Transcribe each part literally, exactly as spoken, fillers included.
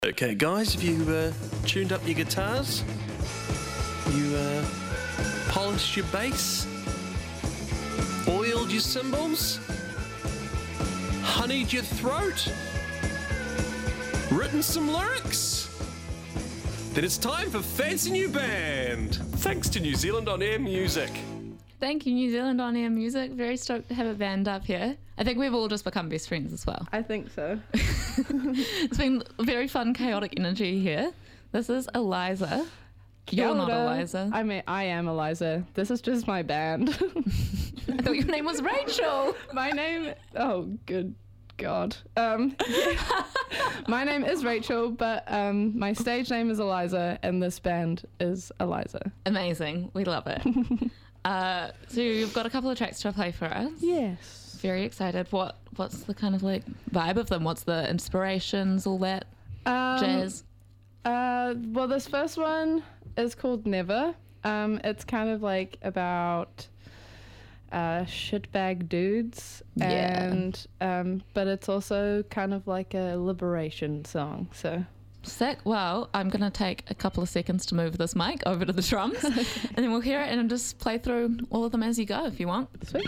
Okay, guys, have you uh, tuned up your guitars? You uh, polished your bass? Oiled your cymbals? Honeyed your throat? Written some lyrics? Then it's time for Fancy New Band, thanks to New Zealand On Air Music. Thank you, New Zealand On Air Music. Very stoked to have a band up here. I think we've all just become best friends as well. I think so. It's been very fun, chaotic energy here. This is Eliza. You're not Eliza. I mean, I am Eliza. This is just my band. I thought your name was Rachel. My name, oh, good God. Um, my name is Rachel, but um, my stage name is Eliza, and this band is Eliza. Amazing. We love it. Uh, so you've got a couple of tracks to play for us. Yes. Very excited. What What's the kind of like vibe of them? What's the inspirations, all that Um, jazz? Uh, well, this first one is called Never. Um, it's kind of like about uh, shitbag dudes, Yeah. and um, but it's also kind of like a liberation song. So. Sick. Well, I'm going to take a couple of seconds to move this mic over to the drums and then we'll hear it and just play through all of them as you go if you want. Sweet.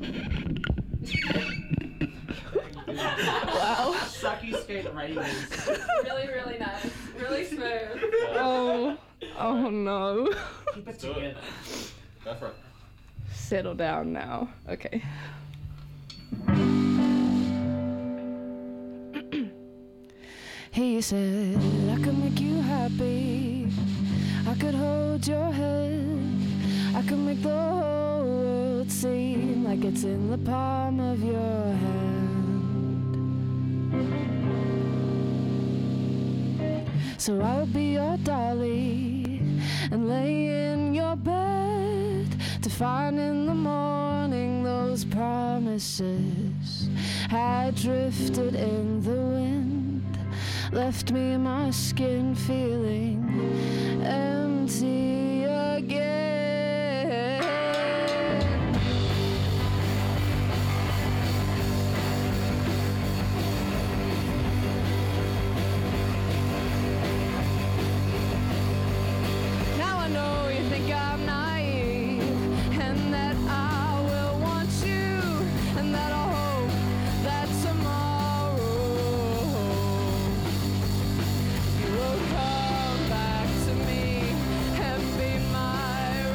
Wow. Sucky skate ratings. Really, really nice. Really smooth. Oh, oh no. Keep it together. Go for it. Settle down now. Okay. He said, I could make you happy. I could hold your head. I could make the whole world seem like it's in the palm of your hand. So I'll be your dolly and lay in your bed to find in the morning those promises had drifted in the wind, left me in my skin feeling empty again. Now I know you think I'm naive, and that I will want you, and that I'll hope that tomorrow you will come back to me and be my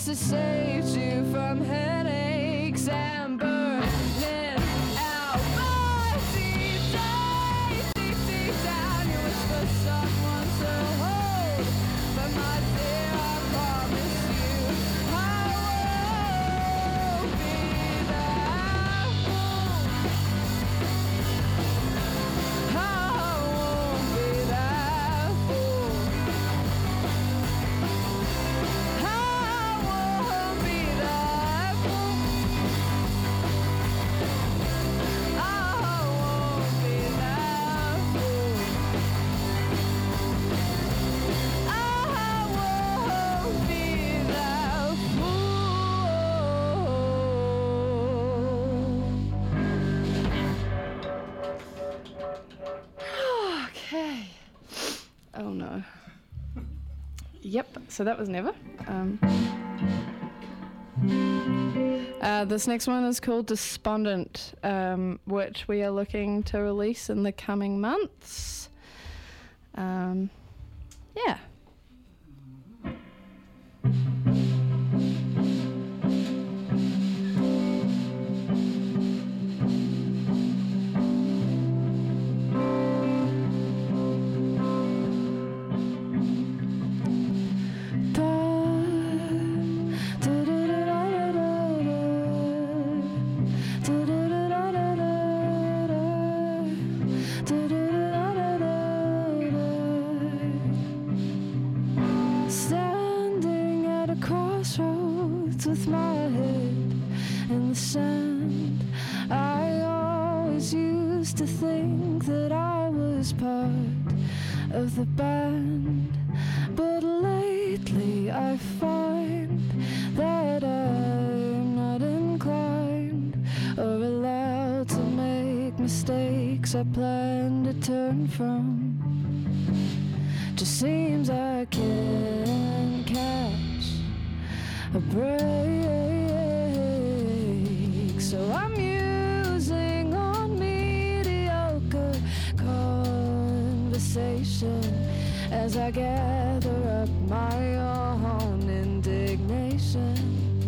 just to save you from headaches and burning out. But deep down, deep, deep down, you wish for someone to hold. But my dear, I promise you, I won't be that fool. I won't be that fool. I won't be that fool. I won't be that fool. I won't be that fool. Okay. Oh no. Yep, so that was Never. Um, uh, this next one is called Despondent, um, which we are looking to release in the coming months. Um, yeah. Standing at a crossroads with my head in the sand, I always used to think that I was part of the band, but lately I find that I'm not inclined or allowed to make mistakes I plan to turn from. Just seems I can't catch a break, so I'm using on mediocre conversation as I gather up my own indignation.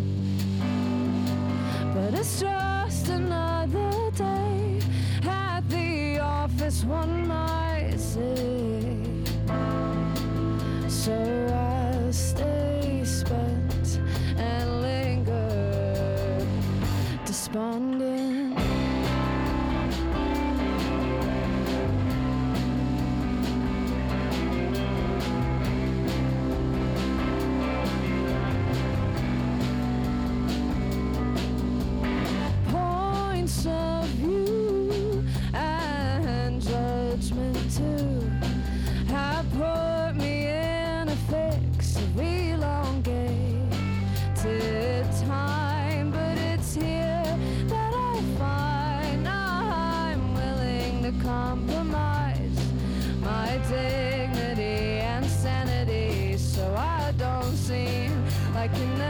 But it's just another day at the office, one might say. So I'll stay spent and linger, despondent. Points of view and judgment too have put me in a fix of elongated time, but it's here that I find I'm willing to compromise my dignity and sanity, so I don't seem like an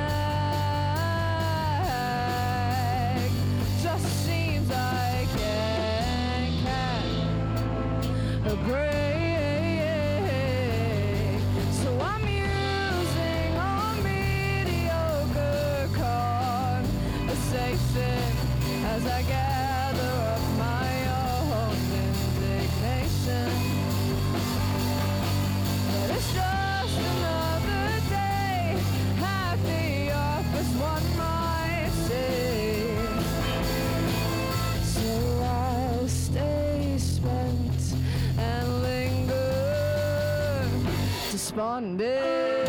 egg. Just seems I can't catch a break. So I'm using all mediocre conversation as I gather up my own indignation. But it's just another day at the office, one might say. So I'll stay spent and linger, despondent.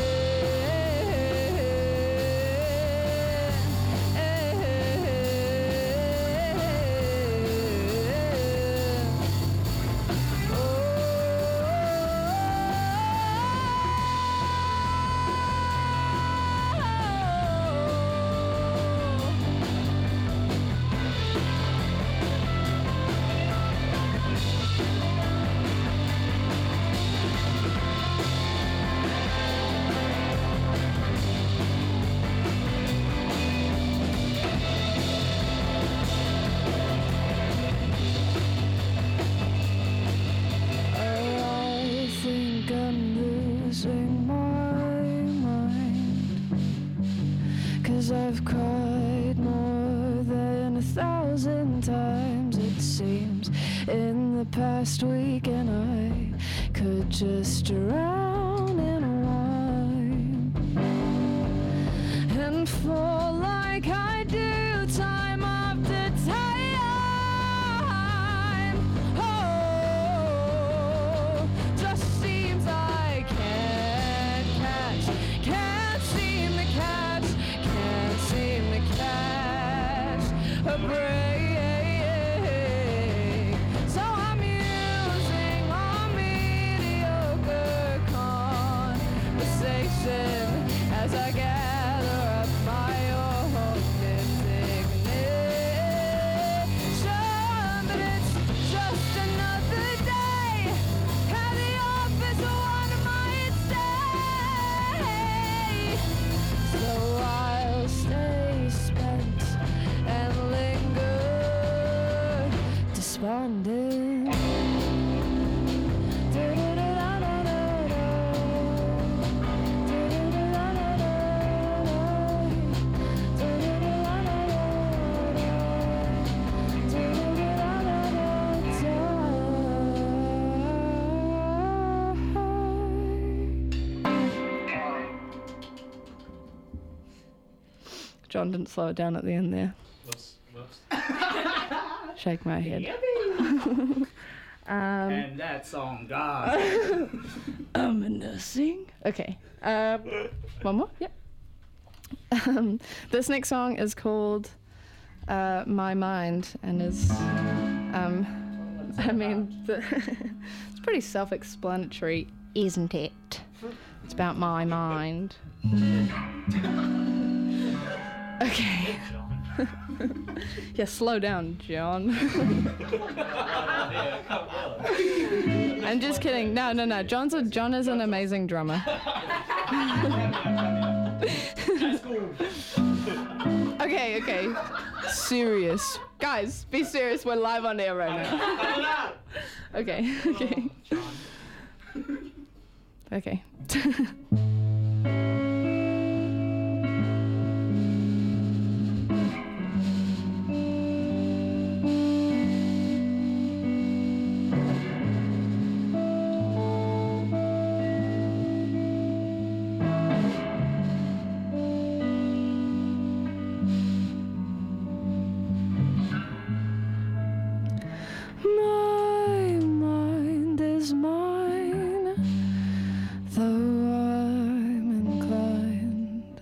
'cause I've cried more than a thousand times, it seems, in the past week, and I could just drown in wine and fall like I do time after time. Oh, just seems I can't catch, can't seem to catch, can't seem to catch a break. So I'm using our mediocre conversation as I gather up my own indignation. But it's just another day at the office, one might say. So I'll stay spent and linger despondent. John didn't slow it down at the end there. Whoops, whoops. Shake my head. um, And that's on God. I'm nursing. Okay. Um, one more? Yep. Um, this next song is called uh, My Mind and is, um, I mean, the it's pretty self-explanatory, isn't it? It's about my mind. Okay. Yeah, slow down, John. I'm just kidding. No, no, no. John's a, John is an amazing drummer. Okay, okay. Serious. Guys, be serious. We're live on air right now. Okay, okay. Okay. My mind is mine, though I'm inclined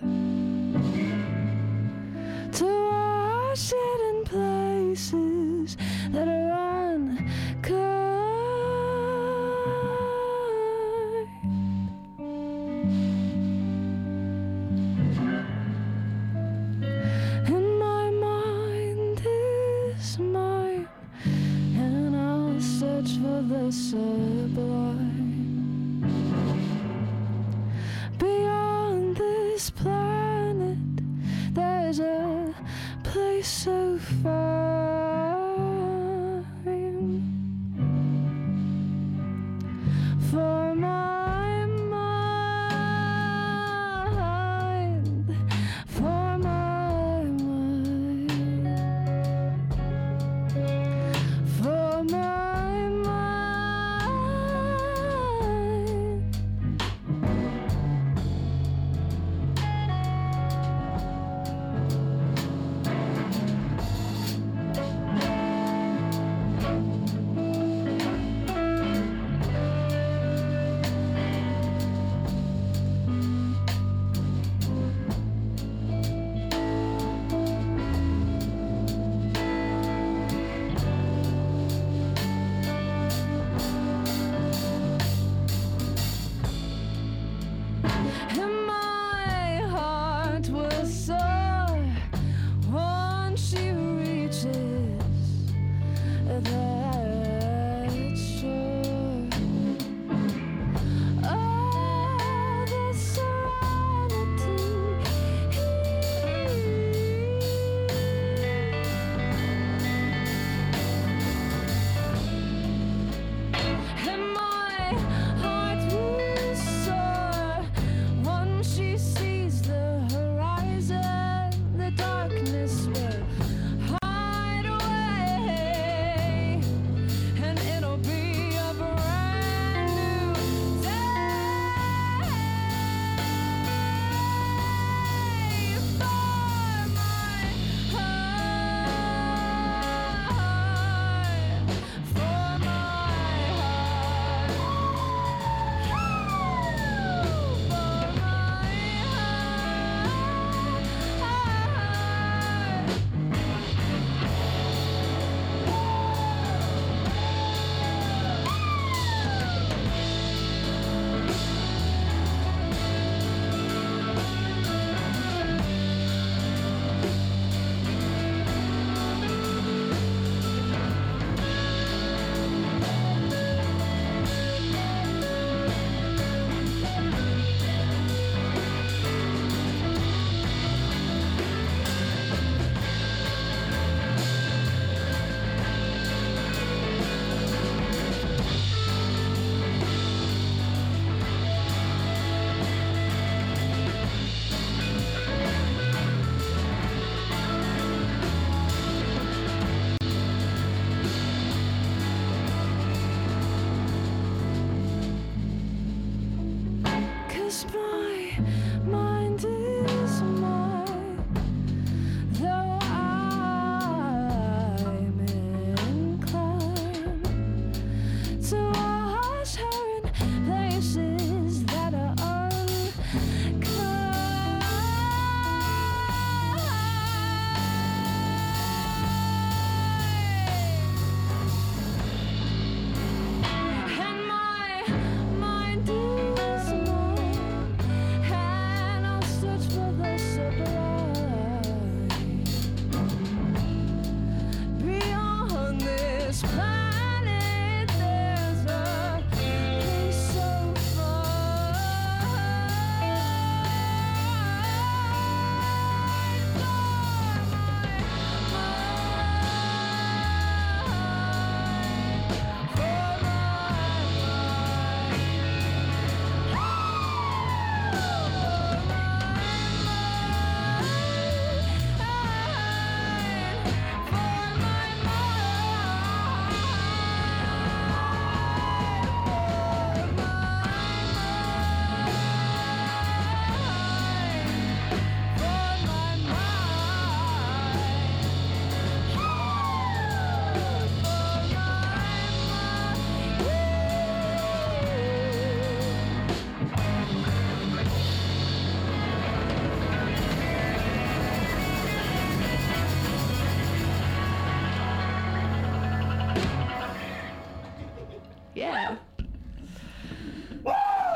to wash it in places that are unkind. And my mind is mine, and I'll search for the sublime beyond this planet. There's a place so fine for my mind, for my mind, for my mind.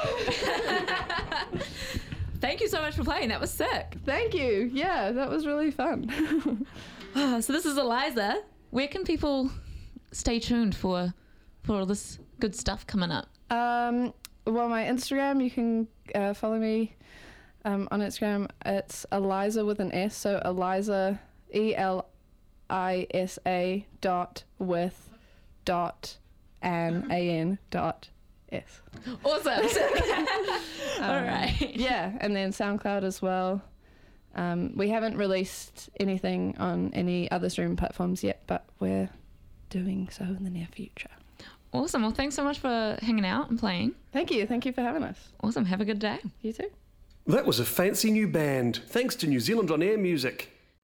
Thank you so much for playing. That was sick. Thank you. Yeah, that was really fun. So this is Eliza. Where can people stay tuned for for all this good stuff coming up? Um, well, my Instagram, you can uh, follow me um, on Instagram. It's Eliza with an S, so Eliza, E L I S A dot with dot an, A-N dot S. Awesome. Um, All right. Yeah, and then SoundCloud as well. Um, we haven't released anything on any other streaming platforms yet, but we're doing so in the near future. Awesome. Well, thanks so much for hanging out and playing. Thank you. Thank you for having us. Awesome. Have a good day. You too. That was a fancy new band, thanks to New Zealand On Air Music.